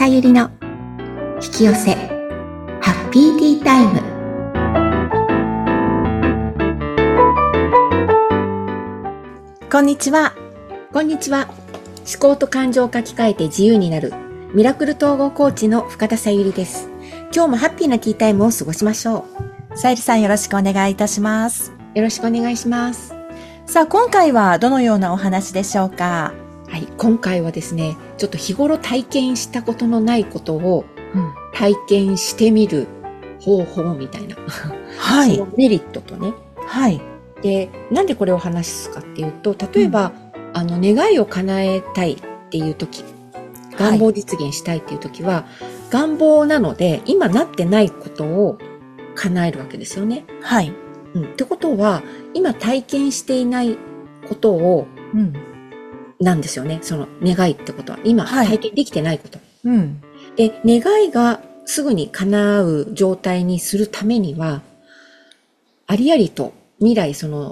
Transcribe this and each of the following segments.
ゆりの引き寄せハッピーティータイム。 こんにちは。 こんにちは。思考と感情を書き換えて自由になるミラクル統合コーチの深田さゆりです。今日もハッピーなティータイムを過ごしましょう。さゆりさん、よろしくお願いいたします。 よろしくお願いします。 さあ、今回はどのようなお話でしょうか？ はい、今回はですね、ちょっと日頃体験したことのないことを体験してみる方法みたいな、 はい、 そのメリットとね。 はい。 で、なんでこれを話すかっていうと、例えば、願いを叶えたいっていう時、願望実現したいっていう時は、願望なので、今なってないことを叶えるわけですよね。 はい。 ってことは、今体験していないことを、なんですよね。その願いってことは。今体験できてないこと。で、願いがすぐに叶う状態にするためには、ありありと未来、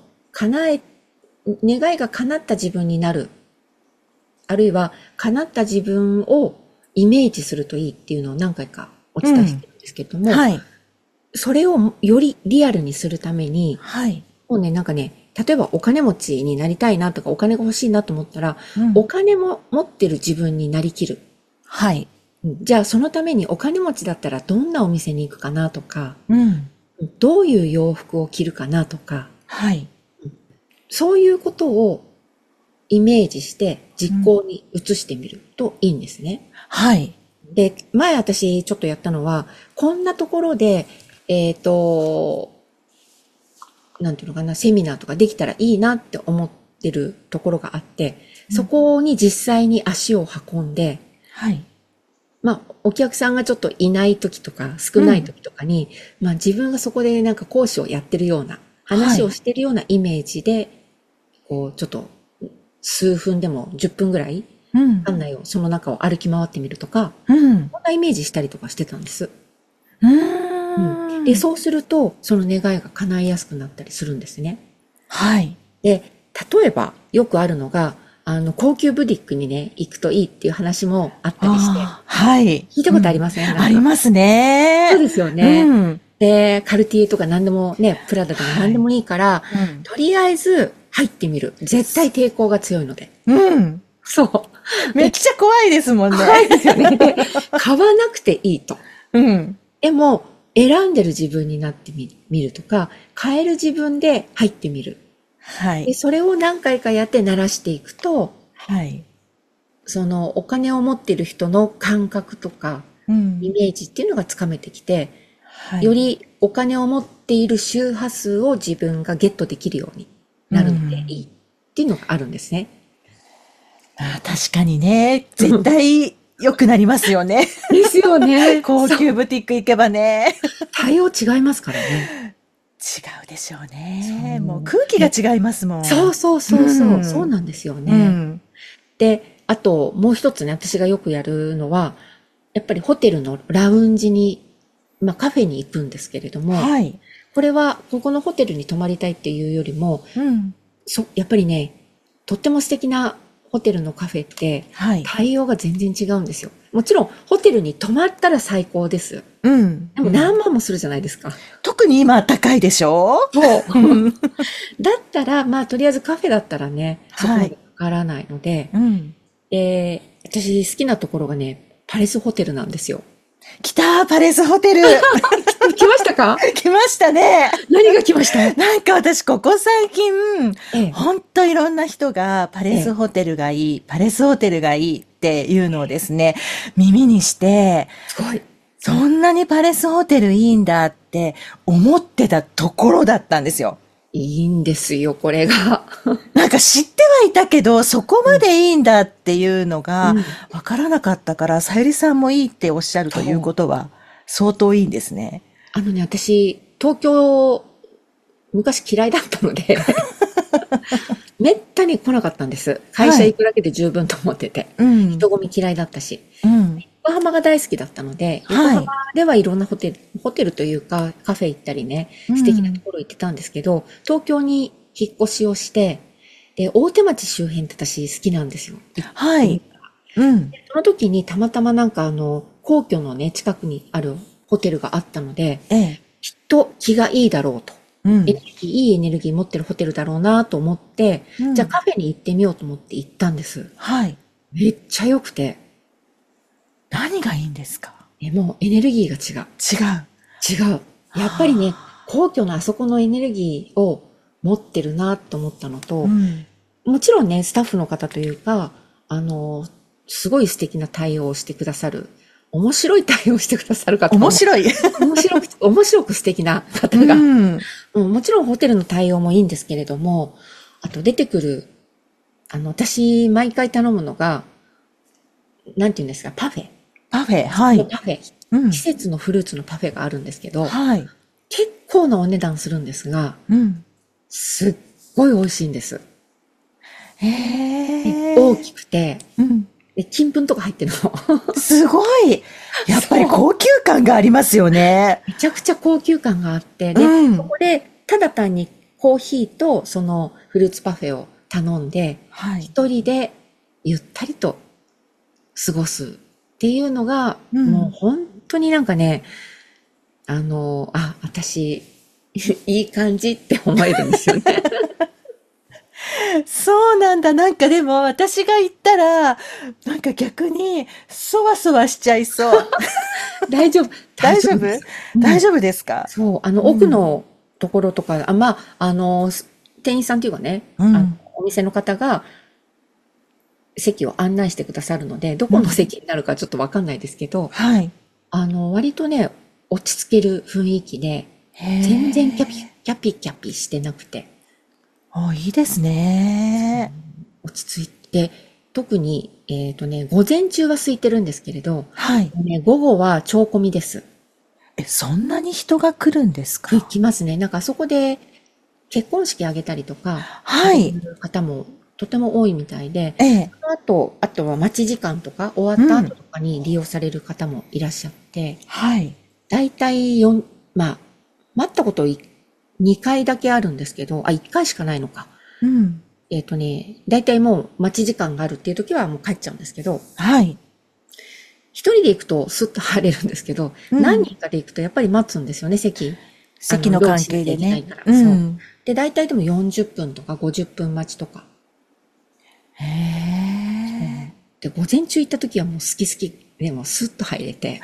願いが叶った自分になる。あるいは、叶った自分をイメージするといいっていうのを何回かお伝えしてるんですけども、それをよりリアルにするために、もうね、例えばお金持ちになりたいなとかお金が欲しいなと思ったら、お金も持ってる自分になりきる。 はい。 じゃあそのためにお金持ちだったらどんなお店に行くかなとか、どういう洋服を着るかなとか、そういうことをイメージして実行に移してみるといいんですね。 はい。 で、前私ちょっとやったのは、こんなところで、なんていうのかな、セミナーとかできたらいいなって思ってるところがあって、そこに実際に足を運んで、お客さんがちょっといない時とか少ない時とかに、自分がそこで講師をやってるような、話をしてるようなイメージで、ちょっと数分でも10分ぐらい、館内を、その中を歩き回ってみるとか、こんなイメージしたりとかしてたんです。で、そうすると、その願いが叶いやすくなったりするんですね。 はい。 で、例えば、よくあるのが、高級ブティックにね、行くといいっていう話もあったりして。 はい。 聞いたことありません？ ありますね。 そうですよね。で、カルティエとか何でもね、プラダとか何でもいいから、とりあえず入ってみる。絶対抵抗が強いので。そう。 めっちゃ怖いですもんね。 怖いですよね。買わなくていいと。でも、選んでる自分になってみるとか、買える自分で入ってみる。で、それを何回かやって慣らしていくと、そのお金を持っている人の感覚とか、イメージっていうのがつかめてきて、よりお金を持っている周波数を自分がゲットできるようになるのでいいっていうのがあるんですね。 確かにね、絶対良くなりますよね。 ですよね。 高級ブティック行けばね。 対応違いますからね。 違うでしょうね。もう空気が違いますもん。 そうなんですよね。で、あともう一つね、私がよくやるのは、やっぱりホテルのラウンジに、カフェに行くんですけれども、これはここのホテルに泊まりたいっていうよりも、やっぱりね、とっても素敵なホテルのカフェって、対応が全然違うんですよ。もちろん、ホテルに泊まったら最高です。でも何万もするじゃないですか。 特に今高いでしょ？ そう。だったら、とりあえずカフェだったらね、そこまでかからないので、私好きなところがね、パレスホテルなんですよ。 来たパレスホテル来ましたか？ 来ましたね。 何が来ました？ なんか私ここ最近、ほんといろんな人がパレスホテルがいい、パレスホテルがいいっていうのをですね、耳にして、 すごい。 そんなにパレスホテルいいんだって思ってたところだったんですよ。 いいんですよ、これが。 なんか知ってはいたけど、そこまでいいんだっていうのがわからなかったから、さゆりさんもいいっておっしゃるということは相当いいんですね。 私、東京、昔嫌いだったので、めったに来なかったんです。会社行くだけで十分と思ってて。人混み嫌いだったし。横浜が大好きだったので、横浜ではいろんなホテルというかカフェ行ったりね、素敵なところ行ってたんですけど、東京に引っ越しをして、で、大手町周辺って私好きなんですよ。 うん。 その時にたまたまなんか皇居のね、近くにあるホテルがあったので、 ええ。 きっと気がいいだろうと。 うん。 いいエネルギー持ってるホテルだろうなと思って、 うん。 じゃあカフェに行ってみようと思って行ったんです。 はい。 めっちゃ良くて、 何がいいんですか？ もうエネルギーが違う。 違う。 違う。やっぱりね、皇居のあそこのエネルギーを持ってるなと思ったのと、 うん。 もちろんね、スタッフの方というか、すごい素敵な対応をしてくださる、面白い対応をしてくださる方も。 面白い。 面白く素敵な方が、もちろんホテルの対応もいいんですけれども、あと出てくる、私、毎回頼むのが、なんていうんですか、パフェ。 パフェ、はい。 パフェ。季う節のフルーツのパフェがあるんですけど、 はい。 結構なお値段するんですが、 うん。 すっごい美味しいんです。 へ大きくて、 うん。 で金粉とか入ってるの。 すごい。やっぱり高級感がありますよね。 めちゃくちゃ高級感があって、で、そこでただ単にコーヒーとそのフルーツパフェを頼んで、一人でゆったりと過ごすっていうのが、もう本当になんかね、私、いい感じって思えるんですよね。 そうなんだ。なんかでも私が言ったら、なんか逆にそわそわしちゃいそう。 大丈夫。 大丈夫大丈夫ですか？ そう、奥のところとか、店員さんっていうかね、お店の方が席を案内してくださるので、どこの席になるかちょっとわかんないですけど、 はい。 割とね、落ち着ける雰囲気で、全然キャピしてなくて。 いいですね。 落ち着いて、特に、午前中は空いてるんですけれど、 はい。 午後は超混みです。 そんなに人が来るんですか？ 来ますね。なんかそこで結婚式あげたりとか、 はい。 方もとても多いみたいで、あとは待ち時間とか終わった後とかに利用される方もいらっしゃって、 はい。 だいたい待ったこと2回だけあるんですけど、1回しかないのか。だいたいもう待ち時間があるっていう時はもう帰っちゃうんですけど、 はい。 一人で行くとスッと入れるんですけど、何人かで行くとやっぱり待つんですよね、席の関係でね。 そう。で、だいたいでも40分とか50分待ちとか。で、午前中行った時はもう好きでもスッと入れて。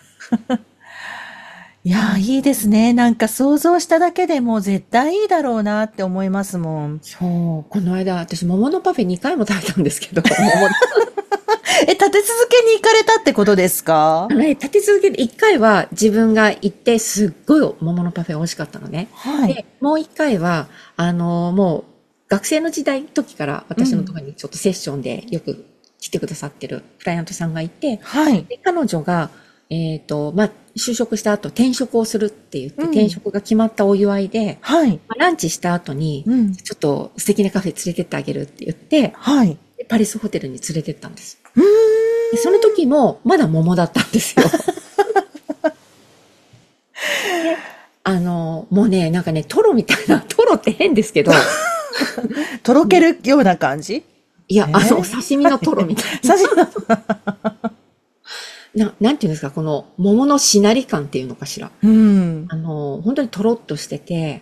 いや、いいですね。なんか想像しただけでも絶対いいだろうなって思いますもん。 そう。この間、私、桃のパフェ2回も食べたんですけど。立て続けに行かれたってことですか？ 立て続けて、1回は自分が行って、すっごい桃のパフェ美味しかったのね。 はい。 で、もう1回は、もう、学生の時代の時から私のところにちょっとセッションでよく来てくださってるクライアントさんがいて、 はい。 で彼女が、就職した後転職をするって言って、転職が決まったお祝いで、 はい。 ランチした後に、ちょっと素敵なカフェ連れてってあげるって言って、 はい。 パリスホテルに連れてったんです。でその時も、まだ桃だったんですよ。もうね、なんかね、トロみたいな、トロって変ですけど、 とろけるような感じ？ いや、刺身のトロみたいな。刺身のなんていうんですか、この桃のしなり感っていうのかしら。本当にトロっとしてて、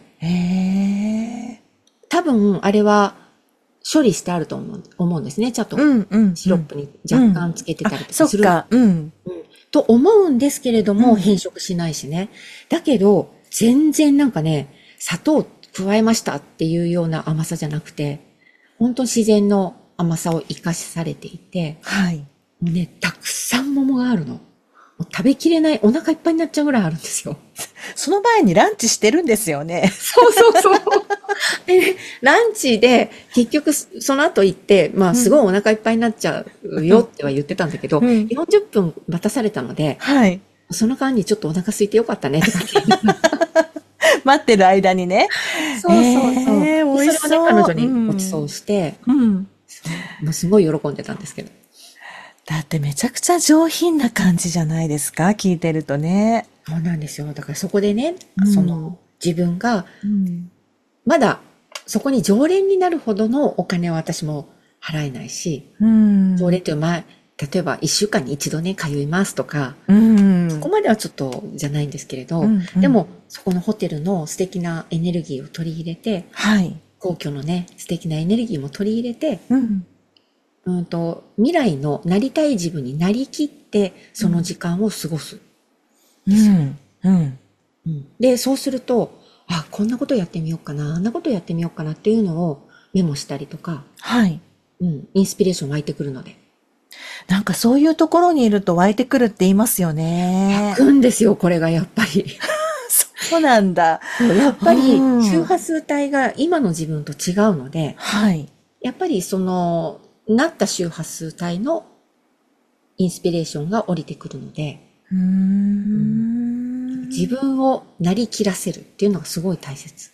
多分、あれは、処理してあると思うんですね。ちょっと、シロップに若干つけてたりとかする。と思うんですけれども、変色しないしね。だけど、全然なんかね、砂糖加えましたっていうような甘さじゃなくて、本当自然の甘さを生かされていて、 はい。 もうね、たくさん桃があるの。もう食べきれない、お腹いっぱいになっちゃうぐらいあるんですよ。 その前にランチしてるんですよね。 そう。で、ね、ランチで、結局、その後行って、すごいお腹いっぱいになっちゃうよっては言ってたんだけど、40分待たされたので、 はい。 その間にちょっとお腹空いてよかったね、とか待ってる間にね。 そう。 美味しそう。 それはね、彼女にご馳走して、もうすごい喜んでたんですけど。 だってめちゃくちゃ上品な感じじゃないですか、聞いてるとね。 そうなんですよ。だからそこでね、自分が、まだそこに常連になるほどのお金は私も払えないし、常連という例例えば一週間に一度ね、通いますとか、そこまではちょっとじゃないんですけれど、でも、そこのホテルの素敵なエネルギーを取り入れて、皇居のね、素敵なエネルギーも取り入れて、未来のなりたい自分になりきって、その時間を過ごす。で、そうすると、あ、こんなことやってみようかな、あんなことやってみようかなっていうのをメモしたりとか、インスピレーション湧いてくるので。 なんかそういうところにいると湧いてくるって言いますよね。 湧くんですよ、これがやっぱり。 そうなんだ。 やっぱり周波数帯が今の自分と違うので、やっぱりなった周波数帯のインスピレーションが降りてくるので、自分をなりきらせるっていうのがすごい大切。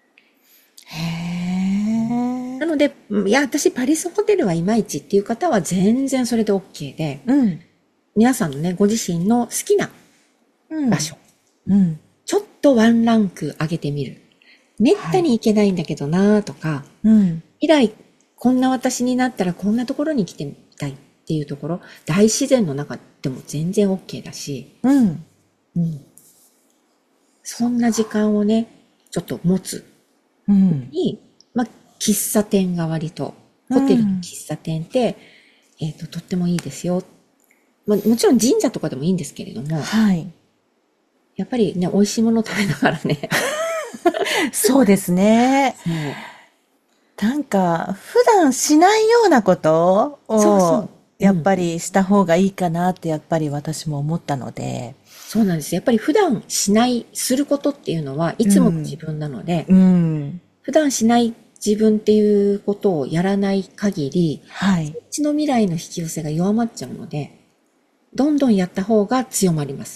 なので、いや、私パリスホテルはいまいちっていう方は全然それで OK で、皆さんのね、ご自身の好きな場所、ちょっとワンランク上げてみる。めったに行けないんだけどなとか、未来こんな私になったらこんなところに来てみたいっていうところ、大自然の中でも全然 OK だし、そんな時間をね、ちょっと持つに、喫茶店が割と、ホテルの喫茶店って、とってもいいですよ。もちろん神社とかでもいいんですけれども、やっぱりね、美味しいもの食べながらね。 そうですね。なんか、普段しないようなことを、やっぱりした方がいいかなってやっぱり私も思ったので。 そうなんです。やっぱり普段することっていうのはいつもの自分なので、普段しない自分っていうことをやらない限り、そっちの未来の引き寄せが弱まっちゃうので、どんどんやった方が強まります。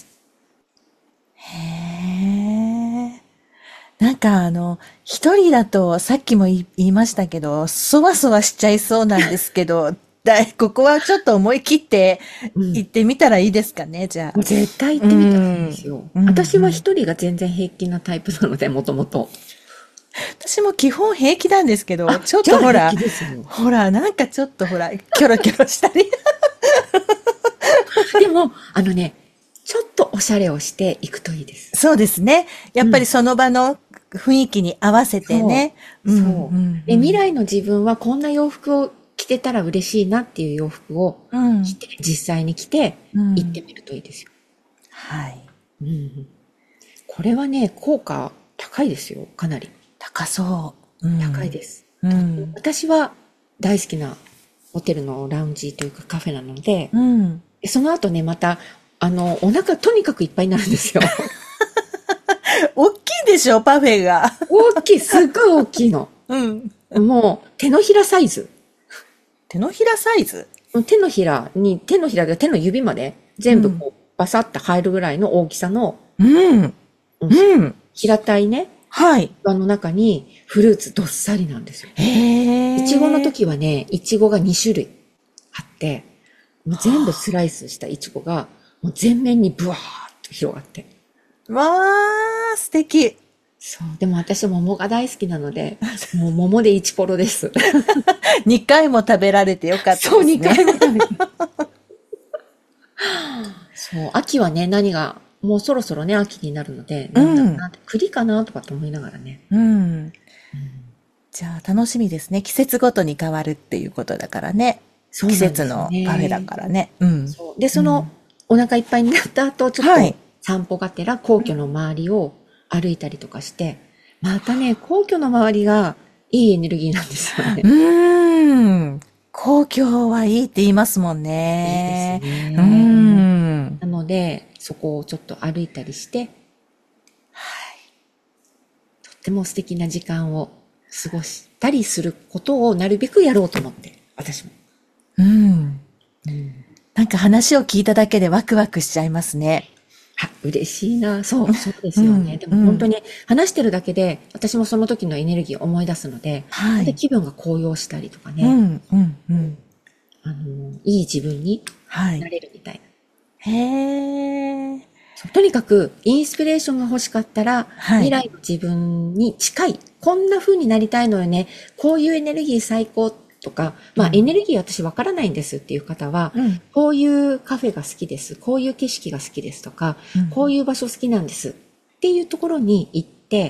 なんか一人だとさっきも言いましたけど、そわそわしちゃいそうなんですけど、ここはちょっと思い切って行ってみたらいいですかね、じゃあ。 絶対行ってみたらいいんですよ。私は一人が全然平気なタイプなので、もともと。 私も基本平気なんですけど、ちょっとなんかちょっとキョロキョロしたり。 でも、ちょっとおしゃれをしていくといいです。 そうですね。やっぱりその場の雰囲気に合わせてね。 で、未来の自分はこんな洋服を着てたら嬉しいなっていう洋服を着て、実際に着て行ってみるといいですよ。これはね、効果高いですよ、かなり。 高そう。 高いです。私は大好きなホテルのラウンジというかカフェなので、その後ね、また、お腹とにかくいっぱいになるんですよ。 大きいでしょ、パフェが。 大きい、すっごい大きいの。もう、手のひらサイズ。 手のひらサイズ？ 手のひらで手の指まで全部こう、バサッと入るぐらいの大きさの、平たいね、器の中にフルーツどっさりなんですよ。いちごの時はね、いちごが2種類あって、もう全部スライスしたいちごが、もう全面にブワーッと広がって。 わー、素敵。 そう。でも私桃が大好きなので、もう桃でイチコロです。 2回も食べられてよかったですね。 そう、2回も食べて。そう、秋はね、もうそろそろね、秋になるので、なんだろうな、栗かなとかと思いながらね。 じゃあ楽しみですね。季節ごとに変わるっていうことだからね。季節のパフェだからね。 で、お腹いっぱいになった後、ちょっと散歩がてら皇居の周りを歩いたりとかして、またね、皇居の周りがいいエネルギーなんですよね。 皇居はいいって言いますもんね。 いいですね。なので、そこをちょっと歩いたりして、とっても素敵な時間を過ごしたりすることをなるべくやろうと思って、私も。 なんか話を聞いただけでワクワクしちゃいますね。 嬉しいな。そうですよね。でも本当に話してるだけで、私もその時のエネルギーを思い出すので、で気分が高揚したりとかね。いい自分になれるみたいな。とにかく、インスピレーションが欲しかったら、未来の自分に近い、こんな風になりたいのよね。こういうエネルギー最高。 とか、まあ、エネルギー私わからないんですっていう方は、こういうカフェが好きです。こういう景色が好きですとか、こういう場所好きなんですっていうところに行って、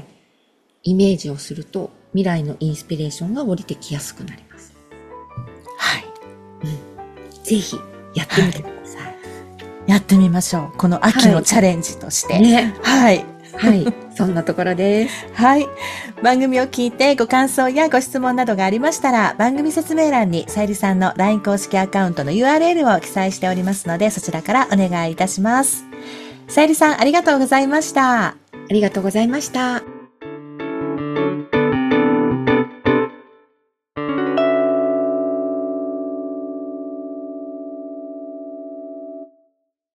イメージをすると、未来のインスピレーションが降りてきやすくなります。 はい。 ぜひ、やってみてください。 やってみましょう。この秋のチャレンジとして。 ね。 はい。 はい。そんなところです。 はい。番組を聞いてご感想やご質問などがありましたら、番組説明欄にさゆりさんの LINE 公式アカウントの URL を記載しておりますので、そちらからお願いいたします。さゆりさん、ありがとうございました。 ありがとうございました。